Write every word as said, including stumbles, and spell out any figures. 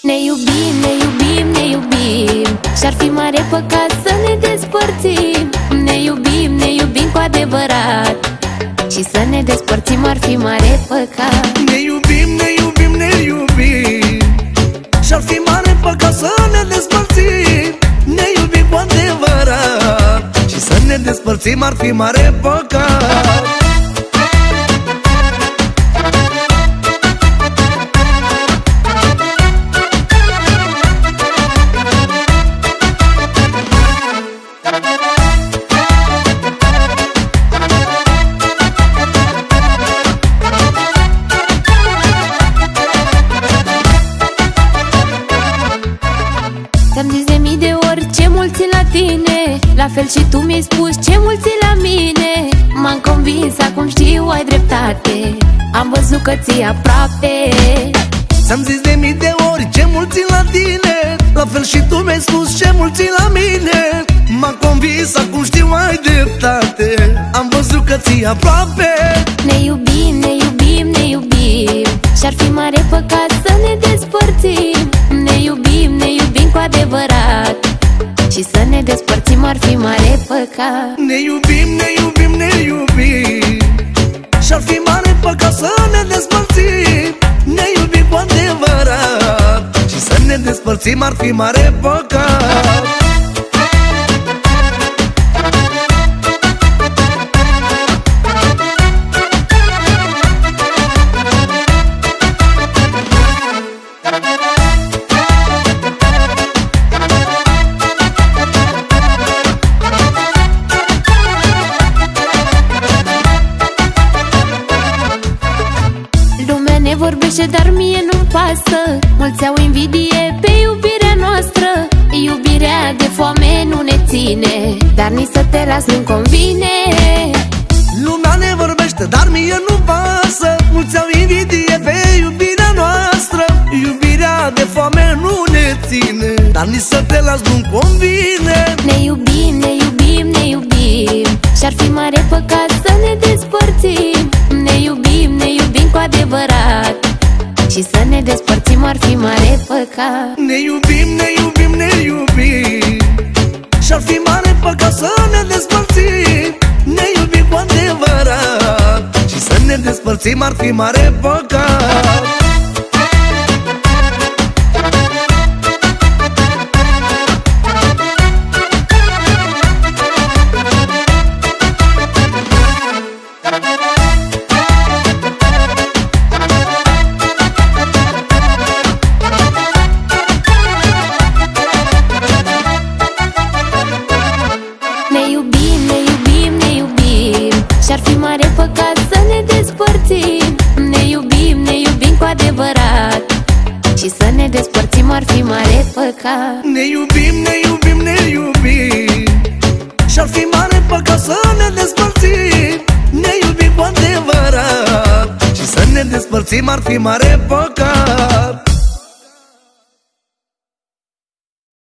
Ne iubim, ne iubim, ne iubim și-ar fi mare păcat să ne despărțim. Ne iubim, ne iubim cu adevărat și să ne despărțim ar fi mare păcat. Ne iubim, ne iubim, ne iubim și-ar fi mare păcat să ne despărțim. Ne iubim cu adevărat și să ne despărțim ar fi mare păcat. Ți-am zis de mii de ori ce mult țin la tine, la fel și tu mi-ai spus ce mult țin la mine. M-am convins, acum știu, ai dreptate, am văzut că ții aproape. Ți-am zis de mii de ori ce mult țin la tine, la fel și tu mi-ai spus ce mult țin la mine. M-am convins, acum știu, ai dreptate, am văzut că ții aproape. Ne iubim, ne iubim, ne iubim și-ar fi mare păcat să ne despărțim. Ne iubim, ne iubim cu adevărat și să ne despărțim ar fi mare păcat. Ne iubim, ne iubim, ne iubim și-ar fi mare păcat să ne despărțim. Ne iubim cu adevărat și să ne despărțim ar fi mare păcat. Ne vorbește, dar mie nu-mi pasă. Mulți au invidie pe iubirea noastră. Iubirea de foame nu ne ține, dar nici să te las nu-mi convine. Lumea ne vorbește, dar mie nu pasă. Mulți au invidie pe iubirea noastră. Iubirea de foame nu ne ține, dar nici să te las nu-mi convine. Ne iubim, ne iubim, ne iubim și-ar fi mare păcat să ne despărțim. Ne iubim, ne iubim cu adevărat și să ne despărțim ar fi mare păcat. Ne iubim, ne iubim, ne iubim și-ar fi mare păcat să ne despărțim. Ne iubim cu adevărat și să ne despărțim ar fi mare păcat. Ne iubim, ne iubim, ne iubim și-ar fi mare păcat să ne despărțim. Ne iubim, ne iubim cu adevărat și să ne despărțim ar fi mare păcat. Ne iubim, ne iubim, ne iubim și-ar fi mare păcat să ne despărțim. Ne iubim cu adevărat și să ne despărțim ar fi mare păcat.